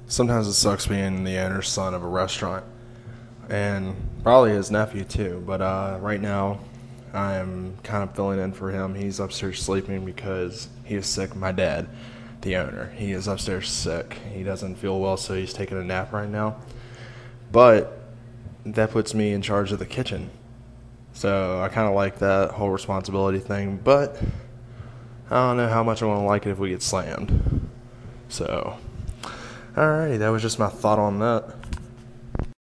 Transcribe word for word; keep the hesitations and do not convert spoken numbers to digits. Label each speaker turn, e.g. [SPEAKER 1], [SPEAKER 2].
[SPEAKER 1] Sometimes it sucks being the owner's son of a restaurant, and probably his nephew too. But uh, right now, I'm kind of filling in for him. He's upstairs sleeping because he is sick. My dad, the owner, he is upstairs sick. He doesn't feel well, so he's taking a nap right now. But that puts me in charge of the kitchen. So I kind of like that whole responsibility thing, but I don't know how much I want to like it if we get slammed. So, alrighty, that was just my thought on that.